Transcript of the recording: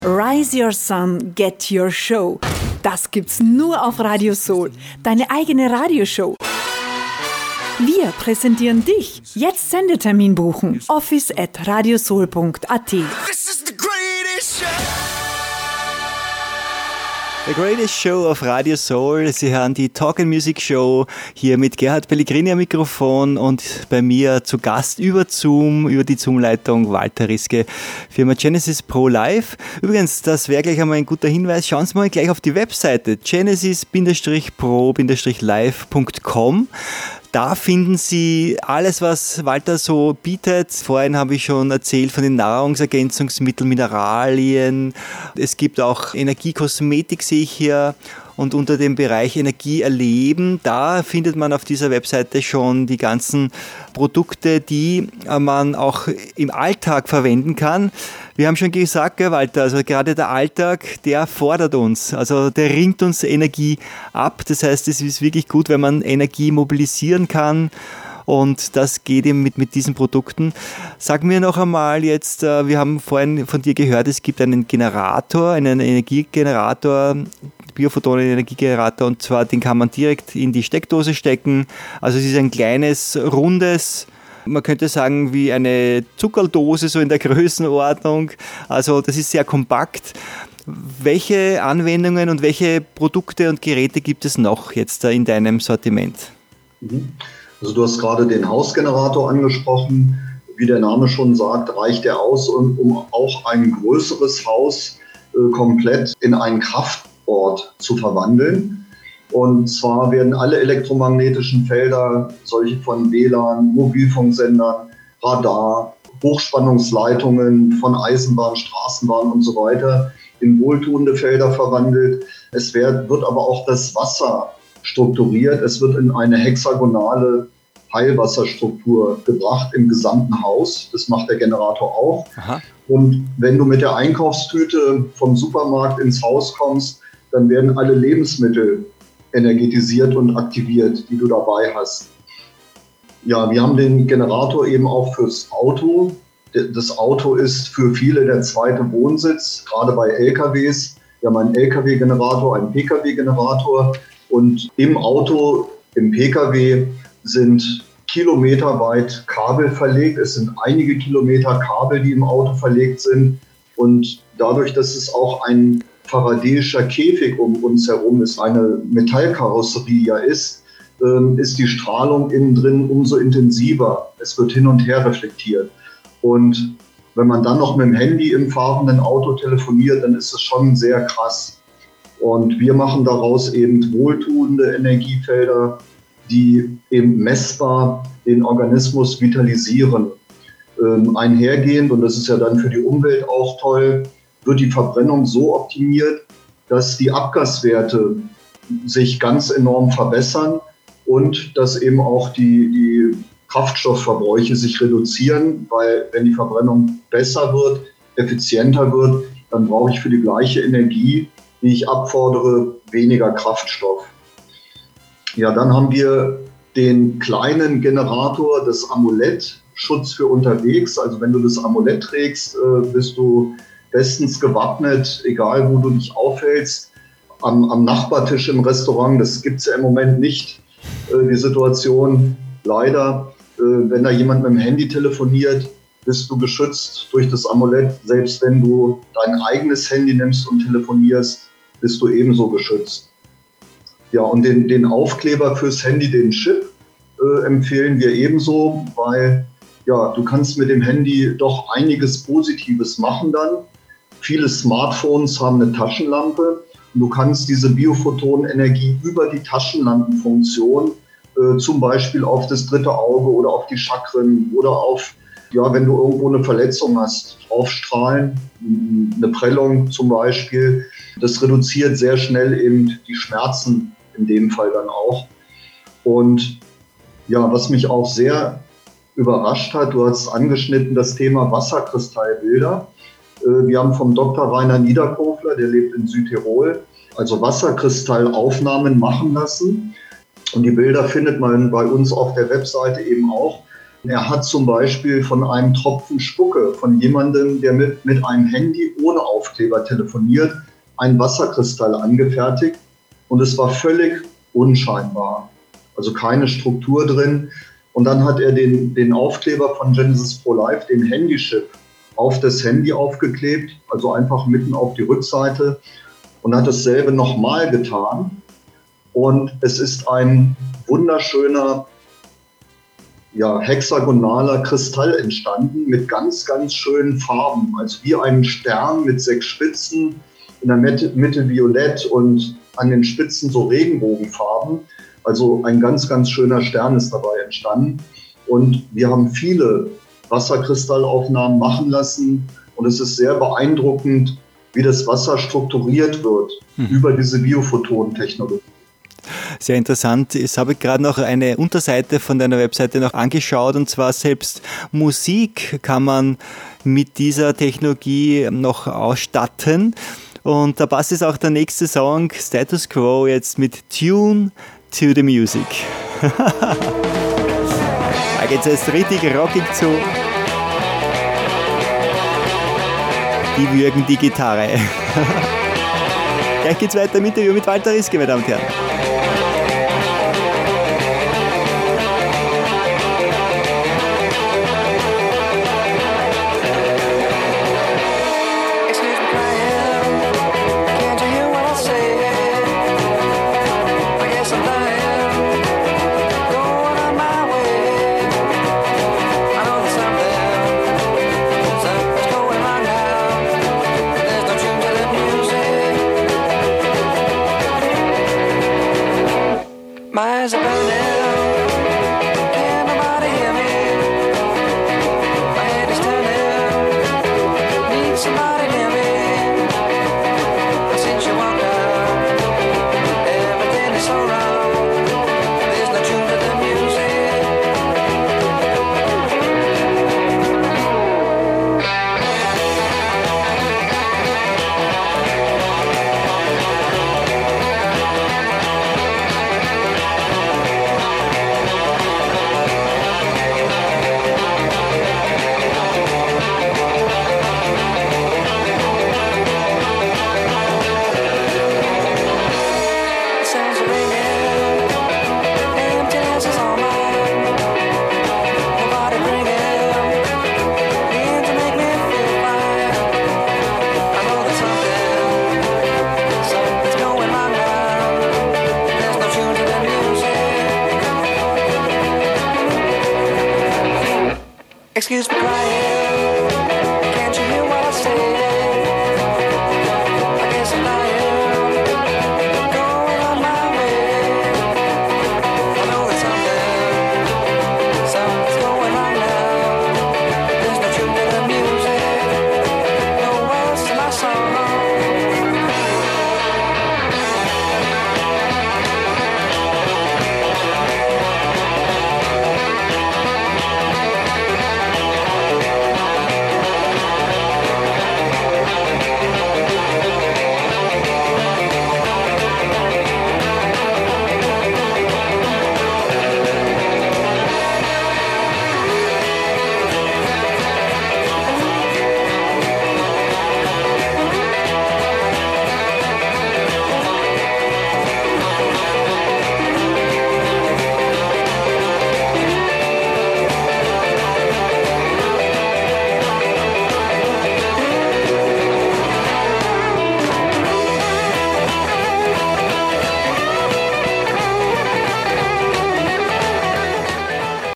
Rise Your Sun, Get Your Show. Das gibt's nur auf Radio Soul, deine eigene Radioshow. Wir präsentieren dich. Jetzt Sendetermin buchen. office@radiosoul.at. The Greatest Show auf Radio Soul. Sie hören die Talk and Music Show hier mit Gerhard Pellegrini am Mikrofon und bei mir zu Gast über Zoom, über die Zoom-Leitung Walter Riske, Firma Genesis Pro Live. Übrigens, das wäre gleich einmal ein guter Hinweis. Schauen Sie mal gleich auf die Webseite genesis-pro-live.com. Da finden Sie alles, was Walter so bietet. Vorhin habe ich schon erzählt von den Nahrungsergänzungsmitteln, Mineralien. Es gibt auch Energiekosmetik, sehe ich hier. Und unter dem Bereich Energie erleben, da findet man auf dieser Webseite schon die ganzen Produkte, die man auch im Alltag verwenden kann. Wir haben schon gesagt, Walter, also gerade der Alltag, der fordert uns, also der ringt uns Energie ab. Das heißt, es ist wirklich gut, wenn man Energie mobilisieren kann. Und das geht eben mit diesen Produkten. Sag mir noch einmal jetzt, wir haben vorhin von dir gehört, es gibt einen Generator, einen Energiegenerator, Biophotonen-Energiegenerator, und zwar den kann man direkt in die Steckdose stecken. Also es ist ein kleines, rundes, man könnte sagen wie eine Zuckerdose, so in der Größenordnung. Also das ist sehr kompakt. Welche Anwendungen und welche Produkte und Geräte gibt es noch jetzt in deinem Sortiment? Also du hast gerade den Hausgenerator angesprochen. Wie der Name schon sagt, reicht er aus, um auch ein größeres Haus komplett in einen Kraftort zu verwandeln. Und zwar werden alle elektromagnetischen Felder, solche von WLAN, Mobilfunksendern, Radar, Hochspannungsleitungen von Eisenbahn, Straßenbahn und so weiter, in wohltuende Felder verwandelt. Es wird aber auch das Wasser strukturiert. Es wird in eine hexagonale Heilwasserstruktur gebracht im gesamten Haus. Das macht der Generator auch. Aha. Und wenn du mit der Einkaufstüte vom Supermarkt ins Haus kommst, dann werden alle Lebensmittel energetisiert und aktiviert, die du dabei hast. Ja, wir haben den Generator eben auch fürs Auto. Das Auto ist für viele der zweite Wohnsitz, gerade bei LKWs. Wir haben einen LKW-Generator, einen PKW-Generator. Und im Auto, im PKW, sind kilometerweit Kabel verlegt. Es sind einige Kilometer Kabel, die im Auto verlegt sind. Und dadurch, dass es auch ein faradäischer Käfig um uns herum ist, eine Metallkarosserie ja ist die Strahlung innen drin umso intensiver. Es wird hin und her reflektiert. Und wenn man dann noch mit dem Handy im fahrenden Auto telefoniert, dann ist es schon sehr krass. Und wir machen daraus eben wohltuende Energiefelder, die eben messbar den Organismus vitalisieren. Einhergehend, und das ist ja dann für die Umwelt auch toll, wird die Verbrennung so optimiert, dass die Abgaswerte sich ganz enorm verbessern und dass eben auch die Kraftstoffverbräuche sich reduzieren, weil wenn die Verbrennung besser wird, effizienter wird, dann brauche ich für die gleiche Energie, die ich abfordere, weniger Kraftstoff. Ja, dann haben wir den kleinen Generator, das Amulett, Schutz für unterwegs. Also wenn du das Amulett trägst, bist du bestens gewappnet, egal wo du dich aufhältst. Am Nachbartisch im Restaurant, das gibt es ja im Moment nicht, die Situation. Leider, wenn da jemand mit dem Handy telefoniert, bist du geschützt durch das Amulett. Selbst wenn du dein eigenes Handy nimmst und telefonierst, bist du ebenso geschützt. Ja, und den Aufkleber fürs Handy, den Chip, empfehlen wir ebenso, weil ja, du kannst mit dem Handy doch einiges Positives machen dann. Viele Smartphones haben eine Taschenlampe und du kannst diese Biophotonenergie über die Taschenlampenfunktion zum Beispiel auf das dritte Auge oder auf die Chakren oder auf, ja, wenn du irgendwo eine Verletzung hast, aufstrahlen, eine Prellung zum Beispiel. Das reduziert sehr schnell eben die Schmerzen in dem Fall dann auch. Und ja, was mich auch sehr überrascht hat, du hast angeschnitten das Thema Wasserkristallbilder. Wir haben vom Dr. Rainer Niederkofler, der lebt in Südtirol, also Wasserkristallaufnahmen machen lassen. Und die Bilder findet man bei uns auf der Webseite eben auch. Er hat zum Beispiel von einem Tropfen Spucke von jemandem, der mit einem Handy ohne Aufkleber telefoniert, einen Wasserkristall angefertigt und es war völlig unscheinbar. Also keine Struktur drin. Und dann hat er den Aufkleber von Genesis Pro Life, den Handychip, auf das Handy aufgeklebt, also einfach mitten auf die Rückseite und hat dasselbe nochmal getan. Und es ist ein wunderschöner, hexagonaler Kristall entstanden mit ganz, ganz schönen Farben. Also wie ein Stern mit 6 Spitzen, in der Mitte violett und an den Spitzen so Regenbogenfarben. Also ein ganz, ganz schöner Stern ist dabei entstanden. Und wir haben viele Wasserkristallaufnahmen machen lassen. Und es ist sehr beeindruckend, wie das Wasser strukturiert wird über diese Biophoton-Technologie. Sehr interessant. Jetzt habe ich gerade noch eine Unterseite von deiner Webseite noch angeschaut, und zwar selbst Musik kann man mit dieser Technologie noch ausstatten. Und da passt jetzt auch der nächste Song, Status Quo, jetzt mit Tune to the Music. Da geht es jetzt richtig rockig zu. Die würgen die Gitarre. Gleich geht's weiter im Interview mit Walter Riske, meine Damen und Herren. Excuse me crying.